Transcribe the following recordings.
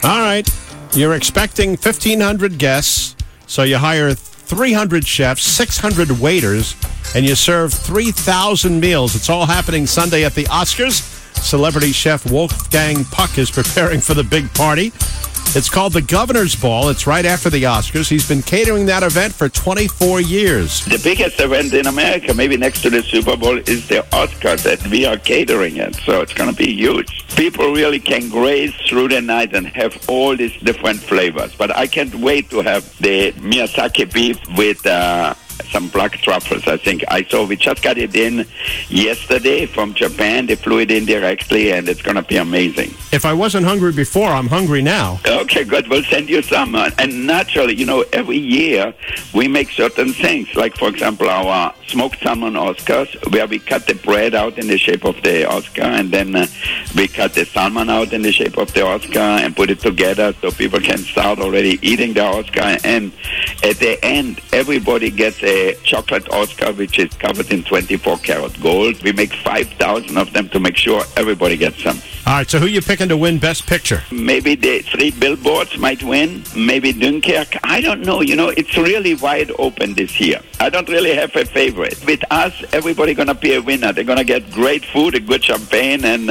All right. You're expecting 1,500 guests, so you hire 300 chefs, 600 waiters, and you serve 3,000 meals. It's all happening Sunday at the Oscars. Celebrity chef Wolfgang Puck is preparing for the big party. It's called the Governor's Ball. It's right after the Oscars. He's been catering that event for 24 years. The biggest event in America, maybe next to the Super Bowl, is the Oscars, and we are catering it. So it's going to be huge. People really can graze through the night and have all these different flavors. But I can't wait to have the Miyazaki beef with some black truffles. I think we just got it in yesterday from Japan. They flew it in directly, and it's going to be amazing. If I wasn't hungry before, I'm hungry now. Okay, good. We'll send you some. And naturally, every year we make certain things. Like, for example, our smoked salmon Oscars, where we cut the bread out in the shape of the Oscar, and then we cut the salmon out in the shape of the Oscar and put it together so people can start already eating the Oscar. And at the end, everybody gets a chocolate Oscar, which is covered in 24-karat gold. We make 5,000 of them to make sure everybody gets some. All right, so who you picking to win Best Picture? Maybe the 3 Billboards might win. Maybe Dunkirk. I don't know. it's really wide open this year. I don't really have a favorite. With us, everybody going to be a winner. They're going to get great food, a good champagne, and,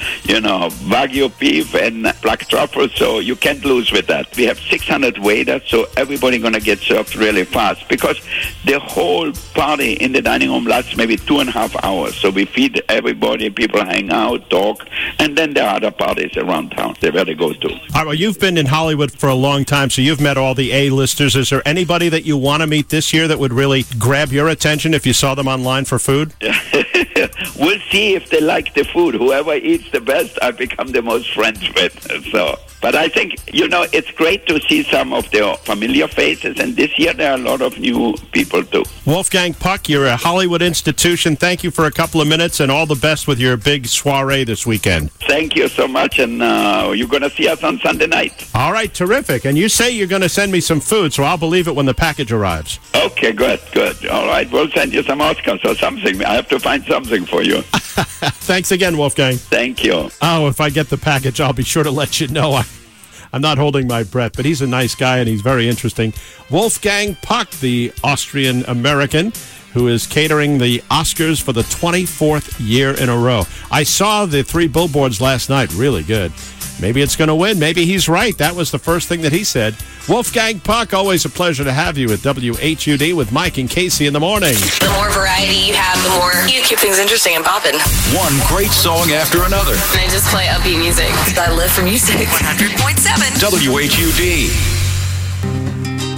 Wagyu beef and black truffles, so you can't lose with that. We have 600 waiters, so everybody going to get served really fast because the whole party in the dining room lasts maybe 2.5 hours. So we feed everybody, people hang out, talk, and then there are other parties around town where they go to. All right, well, you've been in Hollywood for a long time, so you've met all the A-listers. Is there anybody that you want to meet this year that would really grab your attention if you saw them online for food? We'll see if they like the food. Whoever eats the best, I become the most friends with. But I think, it's great to see some of the familiar faces, and this year there are a lot of new people too. Wolfgang Puck, you're a Hollywood institution. Thank you for a couple of minutes, and all the best with your big soiree this weekend. Thank you so much, and you're going to see us on Sunday night. All right, terrific. And you say you're going to send me some food, so I'll believe it when the package arrives. Okay, good. All right, we'll send you some Oscars or something. I have to find something for you. Thanks again, Wolfgang. Thank you. Oh, if I get the package, I'll be sure to let you know. I'm not holding my breath, but he's a nice guy and he's very interesting. Wolfgang Puck, the Austrian-American, who is catering the Oscars for the 24th year in a row. I saw the 3 Billboards last night. Really good. Maybe it's going to win. Maybe he's right. That was the first thing that he said. Wolfgang Puck, always a pleasure to have you at WHUD with Mike and Casey in the morning. The more variety you have, the more you keep things interesting and popping. One great song after another. And I just play upbeat music. I live for music. 100.7 WHUD.